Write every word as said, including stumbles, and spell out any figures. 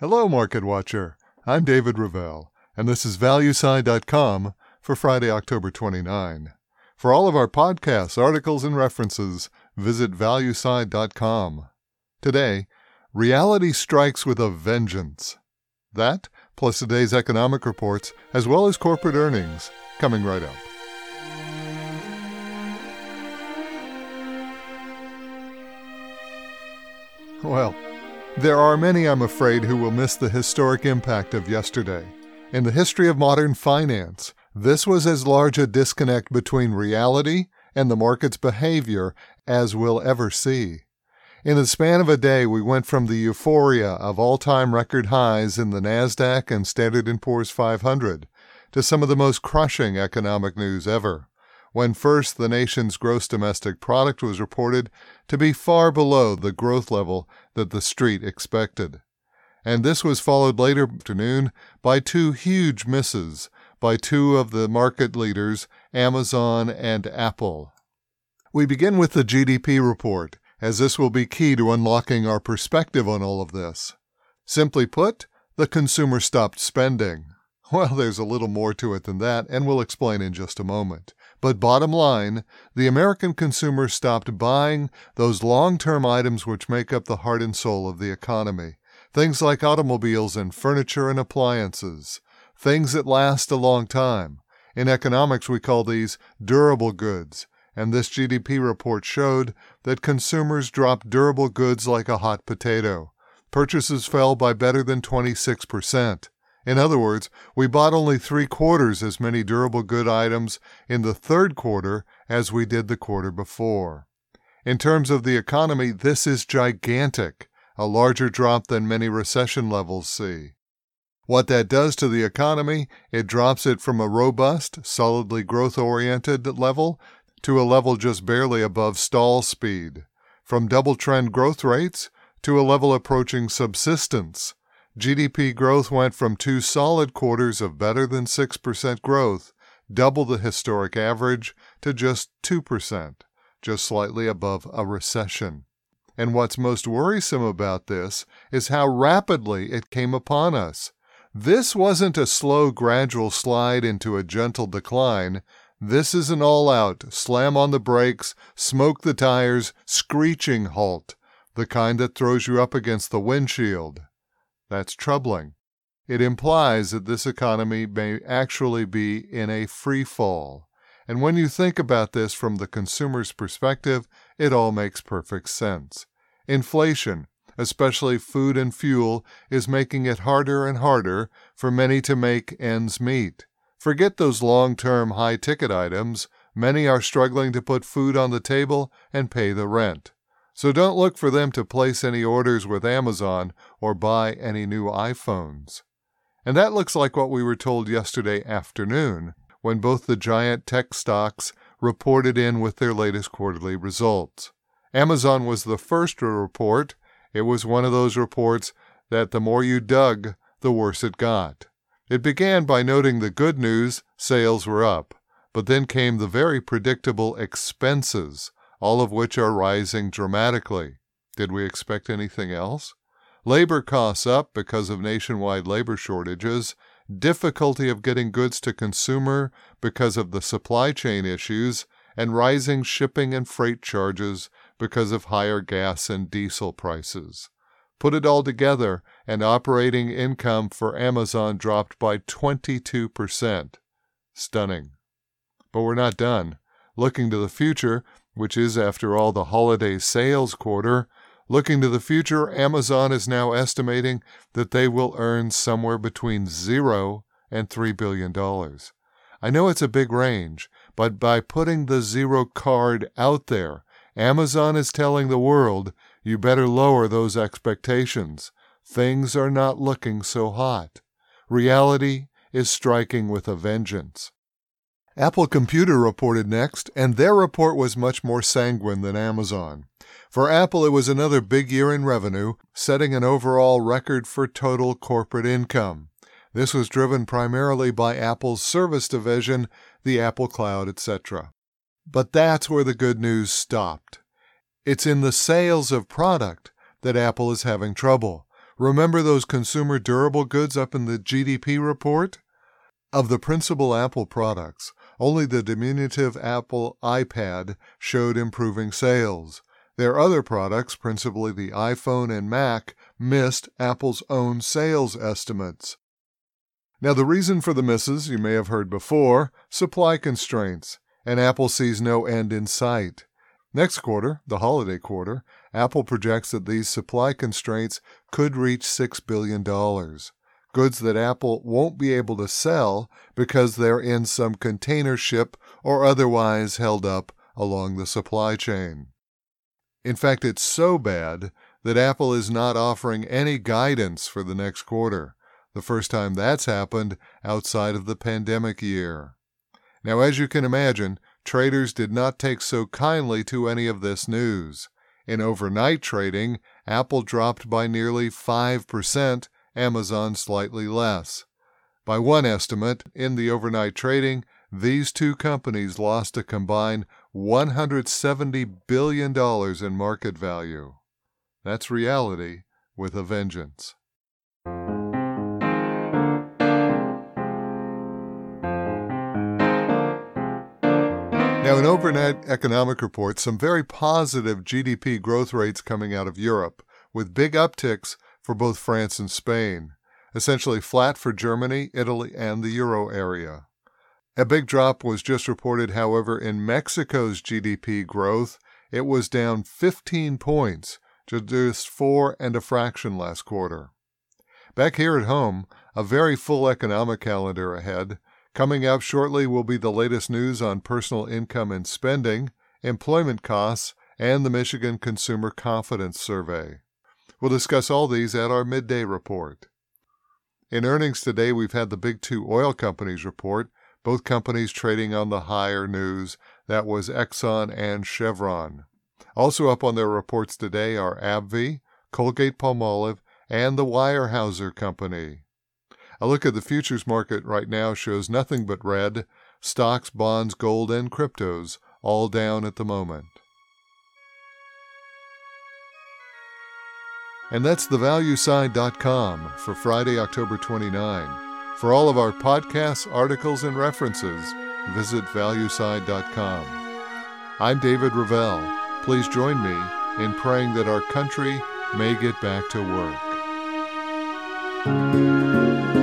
Hello, Market Watcher. I'm David Ravel, and this is Valueside dot com for Friday, October twenty-ninth. For all of our podcasts, articles, and references, visit Valueside dot com. Today, reality strikes with a vengeance. That, plus today's economic reports, as well as corporate earnings, coming right up. Well, there are many, I'm afraid, who will miss the historic impact of yesterday. In the history of modern finance, this was as large a disconnect between reality and the market's behavior as we'll ever see. In the span of a day, we went from the euphoria of all-time record highs in the NASDAQ and Standard and Poor's five hundred to some of the most crushing economic news ever. When first the nation's gross domestic product was reported to be far below the growth level that the street expected. And this was followed later afternoon by two huge misses by two of the market leaders, Amazon and Apple. We begin with the G D P report, as this will be key to unlocking our perspective on all of this. Simply put, the consumer stopped spending. Well, there's a little more to it than that, and we'll explain in just a moment. But bottom line, the American consumer stopped buying those long-term items which make up the heart and soul of the economy. Things like automobiles and furniture and appliances. Things that last a long time. In economics, we call these durable goods. And this G D P report showed that consumers dropped durable goods like a hot potato. Purchases fell by better than twenty-six percent. In other words, we bought only three-quarters as many durable good items in the third quarter as we did the quarter before. In terms of the economy, this is gigantic, a larger drop than many recession levels see. What that does to the economy, it drops it from a robust, solidly growth-oriented level to a level just barely above stall speed, from double-trend growth rates to a level approaching subsistence. G D P growth went from two solid quarters of better than six percent growth, double the historic average, to just two percent, just slightly above a recession. And what's most worrisome about this is how rapidly it came upon us. This wasn't a slow, gradual slide into a gentle decline. This is an all-out, slam on the brakes, smoke the tires, screeching halt, the kind that throws you up against the windshield. That's troubling. It implies that this economy may actually be in a free fall. And when you think about this from the consumer's perspective, it all makes perfect sense. Inflation, especially food and fuel, is making it harder and harder for many to make ends meet. Forget those long-term high-ticket items. Many are struggling to put food on the table and pay the rent. So don't look for them to place any orders with Amazon or buy any new iPhones. And that looks like what we were told yesterday afternoon, when both the giant tech stocks reported in with their latest quarterly results. Amazon was the first to report. It was one of those reports that the more you dug, the worse it got. It began by noting the good news, sales were up, but then came the very predictable expenses, all of which are rising dramatically. Did we expect anything else? Labor costs up because of nationwide labor shortages, difficulty of getting goods to consumer because of the supply chain issues, and rising shipping and freight charges because of higher gas and diesel prices. Put it all together, and operating income for Amazon dropped by twenty-two percent. Stunning. But we're not done. Looking to the future, which is, after all, the holiday sales quarter, looking to the future, Amazon is now estimating that they will earn somewhere between zero and three billion dollars. I know it's a big range, but by putting the zero card out there, Amazon is telling the world, you better lower those expectations. Things are not looking so hot. Reality is striking with a vengeance. Apple Computer reported next, and their report was much more sanguine than Amazon. For Apple, it was another big year in revenue, setting an overall record for total corporate income. This was driven primarily by Apple's service division, the Apple Cloud, et cetera. But that's where the good news stopped. It's in the sales of product that Apple is having trouble. Remember those consumer durable goods up in the G D P report? Of the principal Apple products, only the diminutive Apple iPad showed improving sales. Their other products, principally the iPhone and Mac, missed Apple's own sales estimates. Now, the reason for the misses, you may have heard before, supply constraints, and Apple sees no end in sight. Next quarter, the holiday quarter, Apple projects that these supply constraints could reach six billion dollars, goods that Apple won't be able to sell because they're in some container ship or otherwise held up along the supply chain. In fact, it's so bad that Apple is not offering any guidance for the next quarter, the first time that's happened outside of the pandemic year. Now, as you can imagine, traders did not take so kindly to any of this news. In overnight trading, Apple dropped by nearly five percent, Amazon slightly less. By one estimate, in the overnight trading, these two companies lost a combined one hundred seventy billion dollars in market value. That's reality with a vengeance. Now, in overnight economic reports, some very positive G D P growth rates coming out of Europe, with big upticks for both France and Spain, essentially flat for Germany, Italy, and the euro area. A big drop was just reported, however, in Mexico's G D P growth. It was down fifteen points to just four and a fraction last quarter. Back here at home, a very full economic calendar ahead. Coming up shortly will be the latest news on personal income and spending, employment costs, and the Michigan Consumer Confidence Survey. We'll discuss all these at our midday report. In earnings today, we've had the big two oil companies report, both companies trading on the higher news. That was Exxon and Chevron. Also up on their reports today are AbbVie, Colgate-Palmolive, and the Weyerhaeuser Company. A look at the futures market right now shows nothing but red. Stocks, bonds, gold, and cryptos all down at the moment. And that's the value side dot com for Friday, October twenty-ninth. For all of our podcasts, articles, and references, visit value side dot com. I'm David Ravel. Please join me in praying that our country may get back to work.